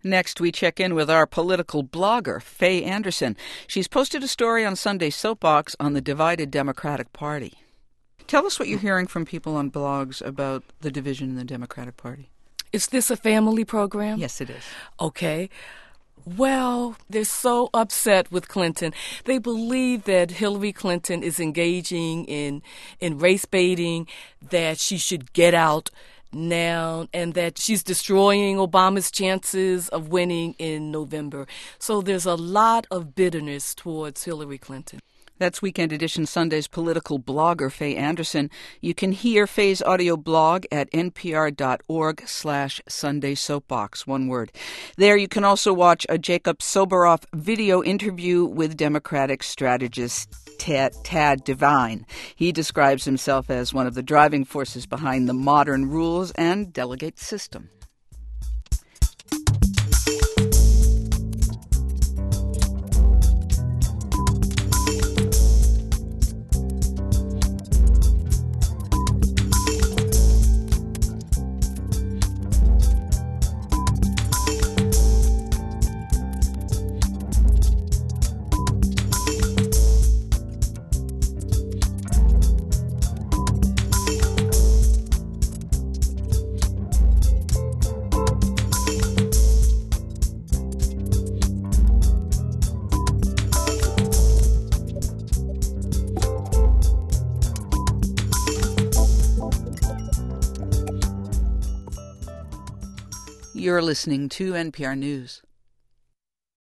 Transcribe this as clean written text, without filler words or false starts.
Next, we check in with our political blogger, Faye Anderson. She's posted a story on Sunday Soapbox on the divided Democratic Party. Tell us what you're hearing from people on blogs about the division in the Democratic Party. Is this a family program? Yes, it is. Okay. Well, they're so upset with Clinton. They believe that Hillary Clinton is engaging in race baiting, that she should get out now, and that she's destroying Obama's chances of winning in November. So there's a lot of bitterness towards Hillary Clinton. That's Weekend Edition Sunday's political blogger, Faye Anderson. You can hear Faye's audio blog at npr.org/Sunday Soapbox, one word. There you can also watch a Jacob Soboroff video interview with Democratic strategist Tad Devine. He describes himself as one of the driving forces behind the modern rules and delegate system. You're listening to NPR News.